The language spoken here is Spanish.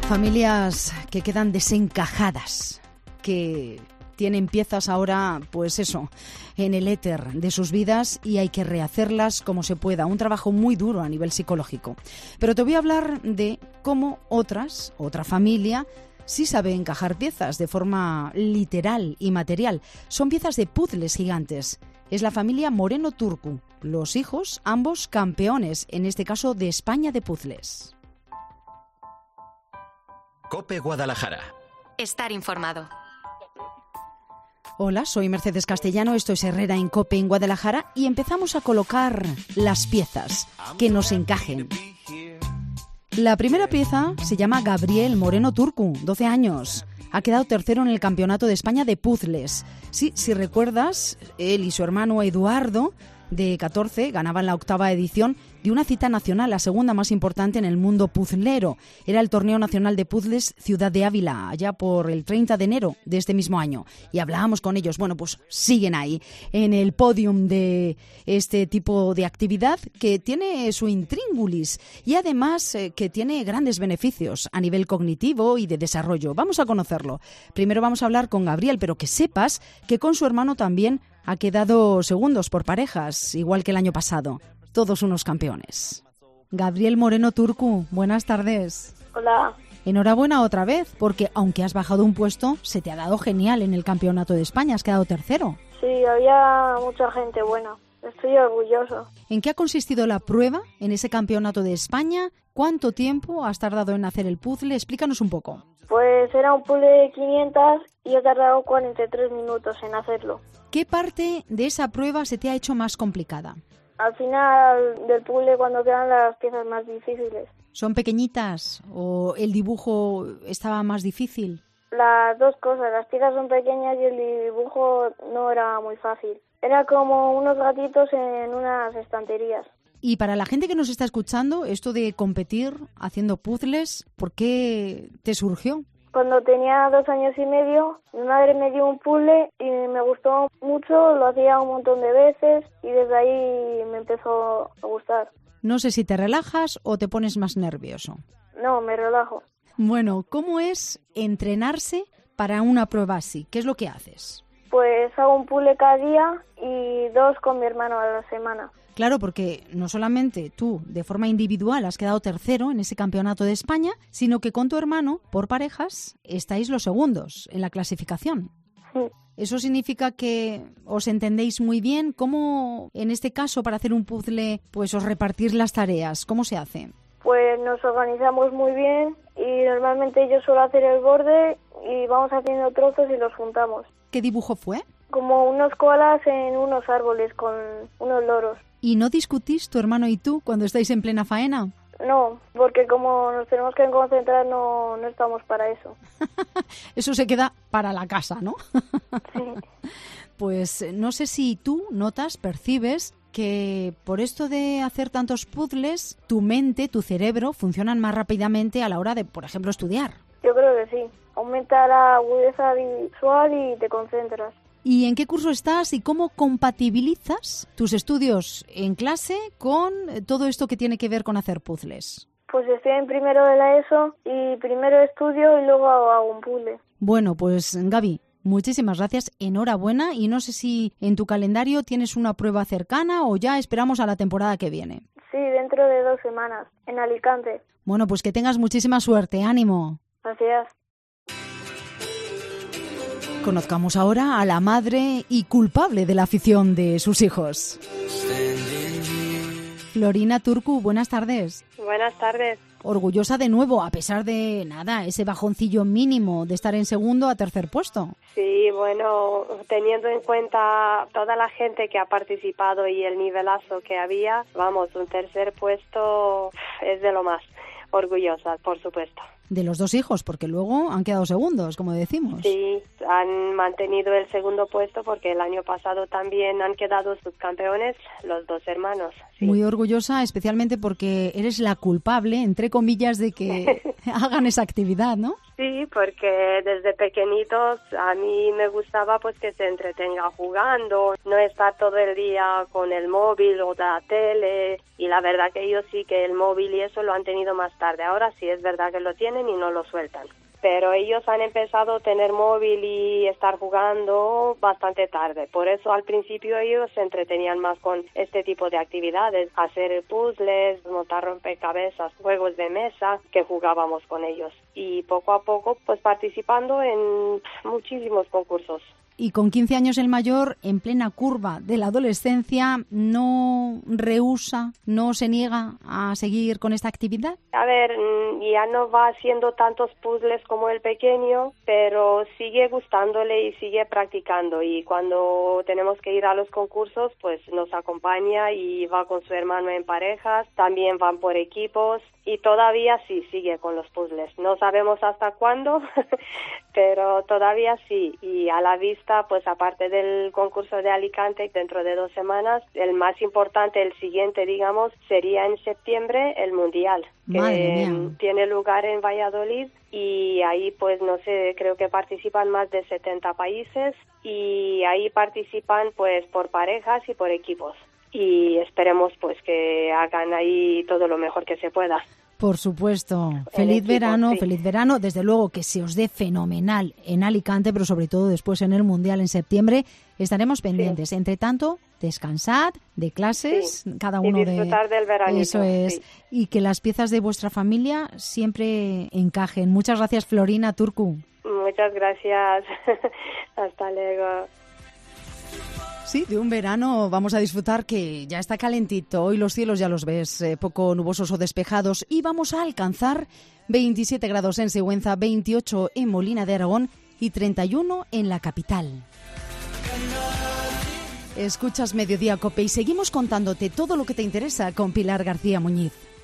Familias que quedan desencajadas, que tienen piezas ahora, pues eso, en el éter de sus vidas y hay que rehacerlas como se pueda. Un trabajo muy duro a nivel psicológico. Pero te voy a hablar de cómo otra familia sí sabe encajar piezas de forma literal y material. Son piezas de puzles gigantes. Es la familia Moreno Turcu. Los hijos, ambos campeones, en este caso de España de puzles. COPE Guadalajara. Estar informado. Hola, soy Mercedes Castellano, esto es Herrera en COPE en Guadalajara y empezamos a colocar las piezas que nos encajen. La primera pieza se llama Gabriel Moreno Turcu, 12 años. Ha quedado tercero en el Campeonato de España de Puzles. Sí, si recuerdas, él y su hermano Eduardo, de 14, ganaban la 8ª edición de una cita nacional, la segunda más importante en el mundo puzlero. Era el Torneo Nacional de Puzles Ciudad de Ávila, allá por el 30 de enero de este mismo año. Y hablábamos con ellos, bueno, pues siguen ahí, en el podium de este tipo de actividad que tiene su intríngulis y además que tiene grandes beneficios a nivel cognitivo y de desarrollo. Vamos a conocerlo. Primero vamos a hablar con Gabriel, pero que sepas que con su hermano también ha quedado segundos por parejas, igual que el año pasado. Todos unos campeones. Gabriel Moreno Turcu, buenas tardes. Hola. Enhorabuena otra vez, porque aunque has bajado un puesto, se te ha dado genial en el Campeonato de España, has quedado tercero. Sí, había mucha gente buena. Estoy orgulloso. ¿En qué ha consistido la prueba en ese Campeonato de España? ¿Cuánto tiempo has tardado en hacer el puzzle? Explícanos un poco. Pues era un puzzle de 500 y he tardado 43 minutos en hacerlo. ¿Qué parte de esa prueba se te ha hecho más complicada? Al final del puzzle, cuando quedan las piezas más difíciles. ¿Son pequeñitas o el dibujo estaba más difícil? Las dos cosas, las piezas son pequeñas y el dibujo no era muy fácil. Era como unos gatitos en unas estanterías. Y para la gente que nos está escuchando, esto de competir haciendo puzzles, ¿por qué te surgió? Cuando tenía 2 años y medio, mi madre me dio un puzzle y me gustó mucho, lo hacía un montón de veces y desde ahí me empezó a gustar. No sé si te relajas o te pones más nervioso. No, me relajo. Bueno, ¿cómo es entrenarse para una prueba así? ¿Qué es lo que haces? Pues hago un puzzle cada día y 2 con mi hermano a la semana. Claro, porque no solamente tú, de forma individual, has quedado tercero en ese Campeonato de España, sino que con tu hermano, por parejas, estáis los segundos en la clasificación. Sí. ¿Eso significa que os entendéis muy bien? ¿Cómo, en este caso, para hacer un puzzle, pues os repartís las tareas? ¿Cómo se hace? Pues nos organizamos muy bien y normalmente yo suelo hacer el borde y vamos haciendo trozos y los juntamos. ¿Qué dibujo fue? Como unos koalas en unos árboles con unos loros. ¿Y no discutís tu hermano y tú cuando estáis en plena faena? No, porque como nos tenemos que concentrar no estamos para eso. Eso se queda para la casa, ¿no? Sí. Pues no sé si tú notas, percibes que por esto de hacer tantos puzzles, tu mente, tu cerebro funcionan más rápidamente a la hora de, por ejemplo, estudiar. Yo creo que sí. Aumenta la agudeza visual y te concentras. ¿Y en qué curso estás y cómo compatibilizas tus estudios en clase con todo esto que tiene que ver con hacer puzzles? Pues estoy en primero de la ESO y primero estudio y luego hago un puzzle. Bueno, pues Gaby, muchísimas gracias, enhorabuena y no sé si en tu calendario tienes una prueba cercana o ya esperamos a la temporada que viene. Sí, dentro de 2 semanas, en Alicante. Bueno, pues que tengas muchísima suerte, ánimo. Gracias. Conozcamos ahora a la madre y culpable de la afición de sus hijos. Florina Turcu, buenas tardes. Buenas tardes. Orgullosa de nuevo, a pesar de ese bajoncillo mínimo de estar en segundo a tercer puesto. Sí, bueno, teniendo en cuenta toda la gente que ha participado y el nivelazo que había, vamos, un tercer puesto es de lo más. Orgullosa, por supuesto. De los 2 hijos, porque luego han quedado segundos, como decimos. Sí, han mantenido el segundo puesto porque el año pasado también han quedado subcampeones los 2 hermanos. Sí. Muy orgullosa, especialmente porque eres la culpable, entre comillas, de que hagan esa actividad, ¿no? Sí, porque desde pequeñitos a mí me gustaba pues que se entretenga jugando, no estar todo el día con el móvil o la tele, y la verdad que ellos sí que el móvil y eso lo han tenido más tarde. Ahora sí es verdad que lo tienen y no lo sueltan. Pero ellos han empezado a tener móvil y estar jugando bastante tarde. Por eso al principio ellos se entretenían más con este tipo de actividades, hacer puzzles, montar rompecabezas, juegos de mesa que jugábamos con ellos. Y poco a poco pues participando en muchísimos concursos. Y con 15 años el mayor, en plena curva de la adolescencia, ¿no rehúsa, no se niega a seguir con esta actividad? A ver, ya no va haciendo tantos puzzles como el pequeño, pero sigue gustándole y sigue practicando. Y cuando tenemos que ir a los concursos, pues nos acompaña y va con su hermano en parejas, también van por equipos y todavía sí sigue con los puzzles. No sabemos hasta cuándo, pero todavía sí. Y a la vista, pues aparte del concurso de Alicante, dentro de 2 semanas, el más importante, el siguiente, digamos, sería en septiembre el Mundial, que tiene lugar en Valladolid, y ahí pues no sé, creo que participan más de 70 países y ahí participan pues por parejas y por equipos. Y esperemos pues que hagan ahí todo lo mejor que se pueda. Por supuesto. Feliz verano, sí. Feliz verano. Desde luego que se os dé fenomenal en Alicante, pero sobre todo después en el Mundial en septiembre. Estaremos pendientes. Sí. Entre tanto, descansad de clases, sí. Cada uno y disfrutar del veranito. Eso es. Sí. Y que las piezas de vuestra familia siempre encajen. Muchas gracias, Florina Turcu. Muchas gracias. Hasta luego. Sí, de un verano vamos a disfrutar que ya está calentito. Hoy los cielos ya los ves, poco nubosos o despejados. Y vamos a alcanzar 27 grados en Sigüenza, 28 en Molina de Aragón y 31 en la capital. Escuchas Mediodía Cope y seguimos contándote todo lo que te interesa con Pilar García Muñiz.